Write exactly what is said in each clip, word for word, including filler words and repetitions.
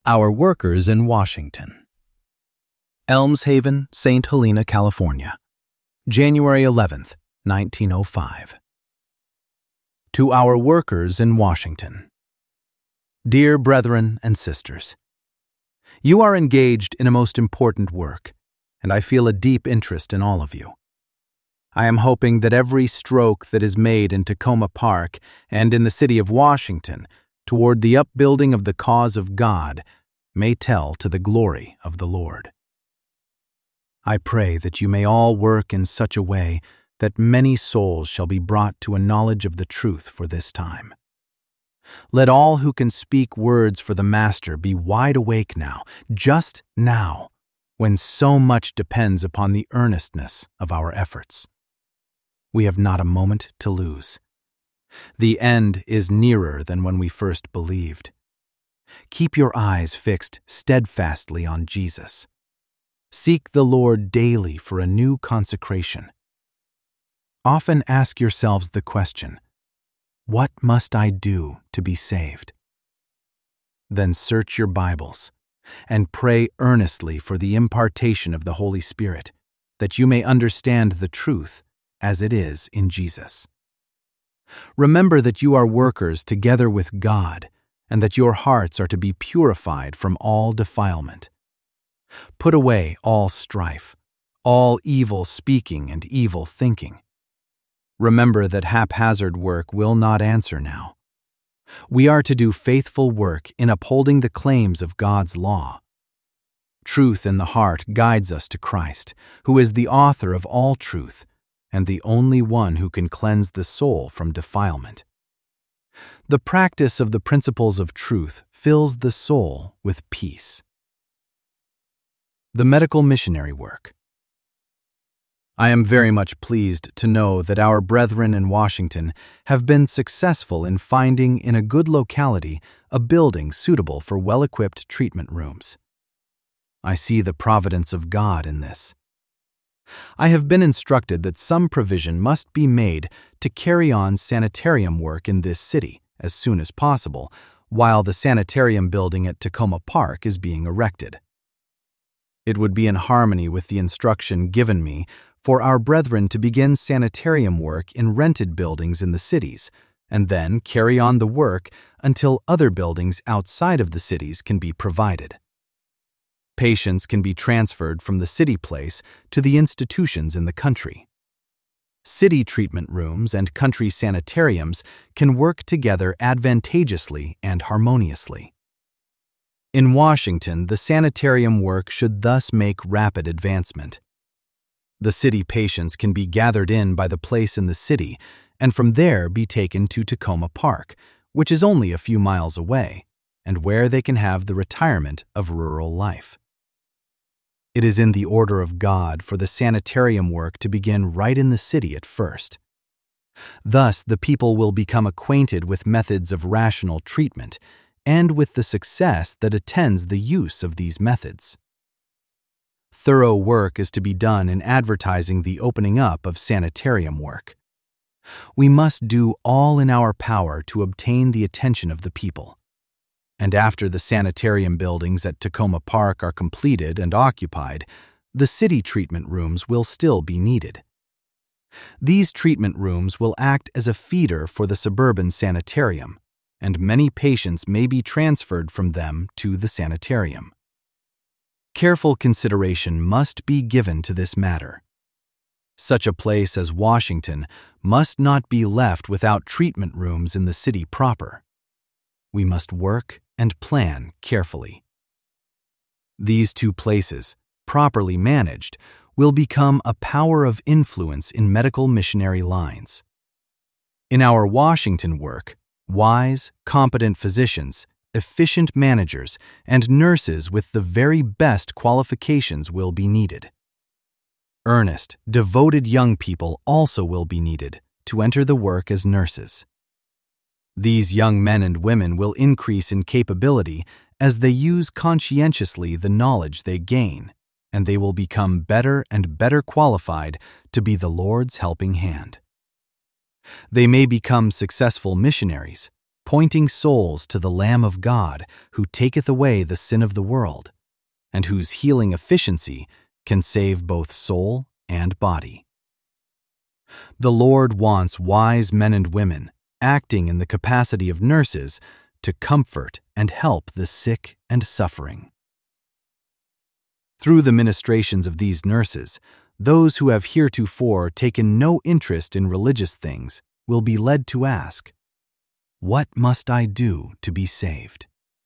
Our Workers in Washington. Elms Haven, Saint Helena, California, January eleventh, nineteen oh five. To our workers in Washington. Dear brethren and sisters, you are engaged in a most important work, and I feel a deep interest in all of you. I am hoping that every stroke that is made in Takoma Park and in the city of Washington toward the upbuilding of the cause of God may tell to the glory of the Lord. I pray that you may all work in such a way that many souls shall be brought to a knowledge of the truth for this time. Let all who can speak words for the Master be wide awake now, just now, when so much depends upon the earnestness of our efforts. We have not a moment to lose. The end is nearer than when we first believed. Keep your eyes fixed steadfastly on Jesus. Seek the Lord daily for a new consecration. Often ask yourselves the question, what must I do to be saved? Then search your Bibles and pray earnestly for the impartation of the Holy Spirit, that you may understand the truth as it is in Jesus. Remember that you are workers together with God, and that your hearts are to be purified from all defilement. Put away all strife, all evil speaking and evil thinking. Remember that haphazard work will not answer now. We are to do faithful work in upholding the claims of God's law. Truth in the heart guides us to Christ, who is the author of all truth, and the only one who can cleanse the soul from defilement. The practice of the principles of truth fills the soul with peace. The medical missionary work. I am very much pleased to know that our brethren in Washington have been successful in finding in a good locality a building suitable for well-equipped treatment rooms. I see the providence of God in this. I have been instructed that some provision must be made to carry on sanitarium work in this city as soon as possible, while the sanitarium building at Takoma Park is being erected. It would be in harmony with the instruction given me for our brethren to begin sanitarium work in rented buildings in the cities, and then carry on the work until other buildings outside of the cities can be provided. Patients can be transferred from the city place to the institutions in the country. City treatment rooms and country sanitariums can work together advantageously and harmoniously. In Washington, the sanitarium work should thus make rapid advancement. The city patients can be gathered in by the place in the city and from there be taken to Takoma Park, which is only a few miles away, and where they can have the retirement of rural life. It is in the order of God for the sanitarium work to begin right in the city at first. Thus, the people will become acquainted with methods of rational treatment and with the success that attends the use of these methods. Thorough work is to be done in advertising the opening up of sanitarium work. We must do all in our power to obtain the attention of the people. And after the sanitarium buildings at Takoma Park are completed and occupied, the city treatment rooms will still be needed. These treatment rooms will act as a feeder for the suburban sanitarium, and many patients may be transferred from them to the sanitarium. Careful consideration must be given to this matter. Such a place as Washington must not be left without treatment rooms in the city proper. We must work and plan carefully. These two places, properly managed, will become a power of influence in medical missionary lines. In our Washington work, wise, competent physicians, efficient managers, and nurses with the very best qualifications will be needed. Earnest, devoted young people also will be needed to enter the work as nurses. These young men and women will increase in capability as they use conscientiously the knowledge they gain, and they will become better and better qualified to be the Lord's helping hand. They may become successful missionaries, pointing souls to the Lamb of God who taketh away the sin of the world, and whose healing efficiency can save both soul and body. The Lord wants wise men and women acting in the capacity of nurses to comfort and help the sick and suffering. Through the ministrations of these nurses, those who have heretofore taken no interest in religious things will be led to ask, "What must I do to be saved?"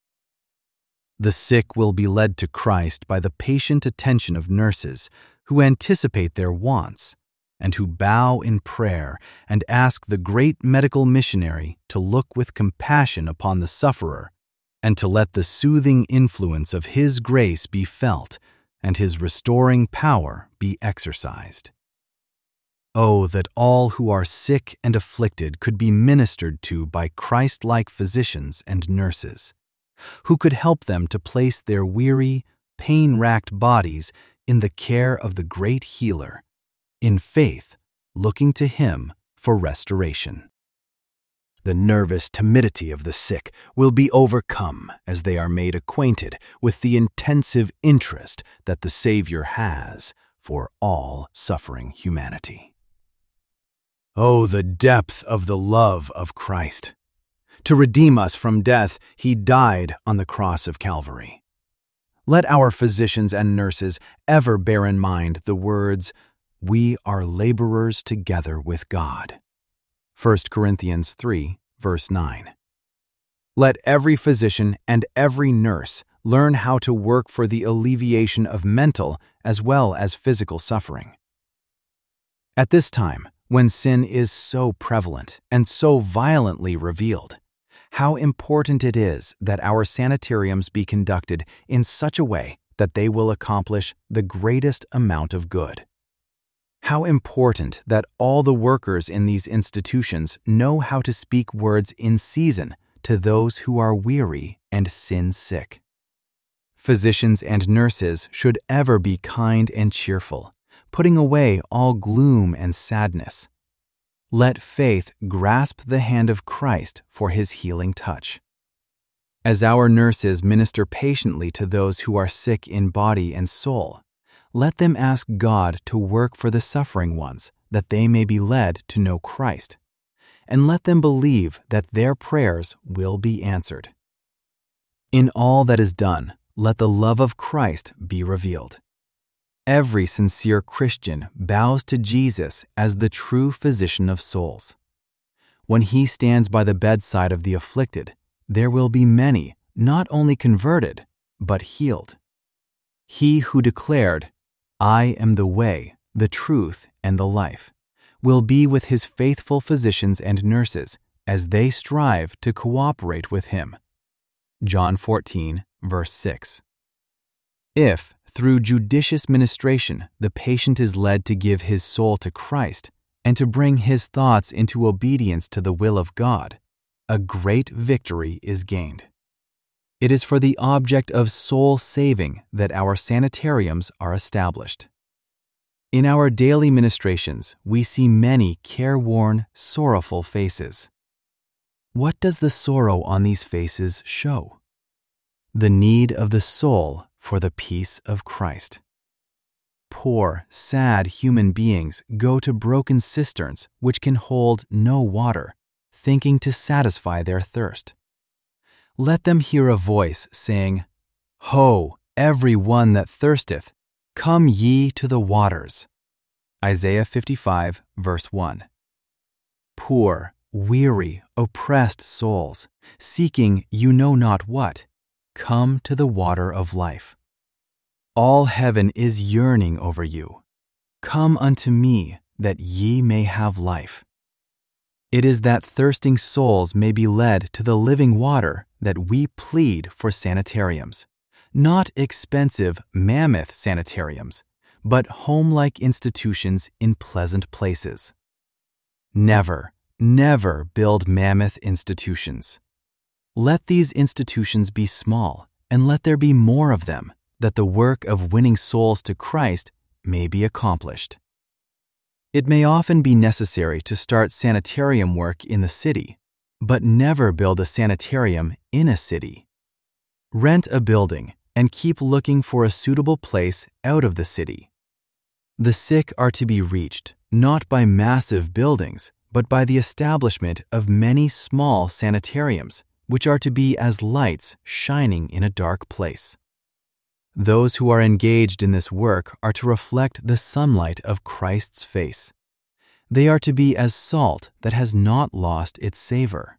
The sick will be led to Christ by the patient attention of nurses who anticipate their wants and who bow in prayer and ask the great medical missionary to look with compassion upon the sufferer and to let the soothing influence of His grace be felt and His restoring power be exercised. Oh, that all who are sick and afflicted could be ministered to by Christ-like physicians and nurses, who could help them to place their weary, pain-racked bodies in the care of the great Healer, in faith, looking to Him for restoration. The nervous timidity of the sick will be overcome as they are made acquainted with the intensive interest that the Savior has for all suffering humanity. Oh, the depth of the love of Christ! To redeem us from death, He died on the cross of Calvary. Let our physicians and nurses ever bear in mind the words, "We are laborers together with God." First Corinthians three, verse nine. Let every physician and every nurse learn how to work for the alleviation of mental as well as physical suffering. At this time, when sin is so prevalent and so violently revealed, how important it is that our sanitariums be conducted in such a way that they will accomplish the greatest amount of good. How important that all the workers in these institutions know how to speak words in season to those who are weary and sin-sick. Physicians and nurses should ever be kind and cheerful, putting away all gloom and sadness. Let faith grasp the hand of Christ for His healing touch. As our nurses minister patiently to those who are sick in body and soul, let them ask God to work for the suffering ones that they may be led to know Christ, and let them believe that their prayers will be answered. In all that is done, let the love of Christ be revealed. Every sincere Christian bows to Jesus as the true physician of souls. When He stands by the bedside of the afflicted, there will be many not only converted, but healed. He who declared, "I am the way, the truth, and the life," will be with His faithful physicians and nurses as they strive to cooperate with Him. John fourteen, verse six. If, through judicious ministration, the patient is led to give his soul to Christ and to bring his thoughts into obedience to the will of God, a great victory is gained. It is for the object of soul saving that our sanitariums are established. In our daily ministrations, we see many careworn, sorrowful faces. What does the sorrow on these faces show? The need of the soul for the peace of Christ. Poor, sad human beings go to broken cisterns which can hold no water, thinking to satisfy their thirst. Let them hear a voice saying, "Ho, every one that thirsteth, come ye to the waters." Isaiah fifty-five, verse one. Poor, weary, oppressed souls, seeking you know not what, come to the water of life. All heaven is yearning over you. Come unto me, that ye may have life. It is that thirsting souls may be led to the living water that we plead for sanitariums, not expensive mammoth sanitariums, but home-like institutions in pleasant places. Never, never build mammoth institutions. Let these institutions be small, and let there be more of them, that the work of winning souls to Christ may be accomplished. It may often be necessary to start sanitarium work in the city, but never build a sanitarium in a city. Rent a building and keep looking for a suitable place out of the city. The sick are to be reached not by massive buildings, but by the establishment of many small sanitariums, which are to be as lights shining in a dark place. Those who are engaged in this work are to reflect the sunlight of Christ's face. They are to be as salt that has not lost its savor.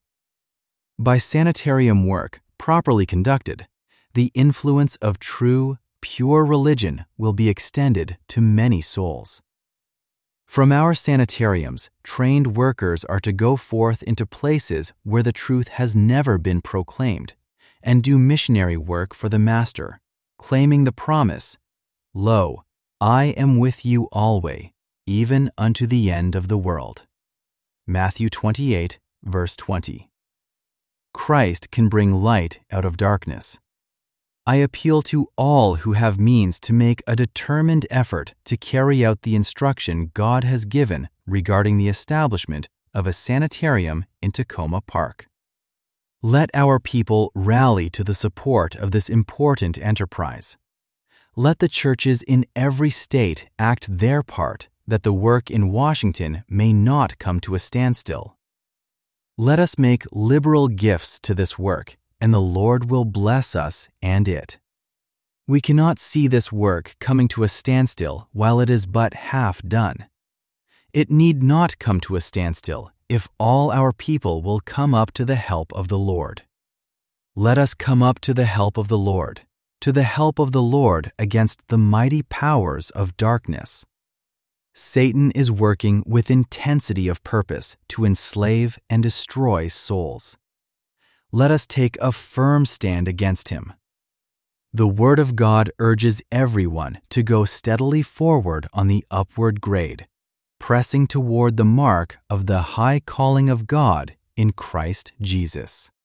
By sanitarium work, properly conducted, the influence of true, pure religion will be extended to many souls. From our sanitariums, trained workers are to go forth into places where the truth has never been proclaimed and do missionary work for the Master, claiming the promise, "Lo, I am with you always, even unto the end of the world." Matthew twenty-eight, verse twenty. Christ can bring light out of darkness. I appeal to all who have means to make a determined effort to carry out the instruction God has given regarding the establishment of a sanitarium in Tacoma Park. Let our people rally to the support of this important enterprise. Let the churches in every state act their part that the work in Washington may not come to a standstill. Let us make liberal gifts to this work, and the Lord will bless us and it. We cannot see this work coming to a standstill while it is but half done. It need not come to a standstill if all our people will come up to the help of the Lord. Let us come up to the help of the Lord, to the help of the Lord against the mighty powers of darkness. Satan is working with intensity of purpose to enslave and destroy souls. Let us take a firm stand against him. The Word of God urges everyone to go steadily forward on the upward grade, pressing toward the mark of the high calling of God in Christ Jesus.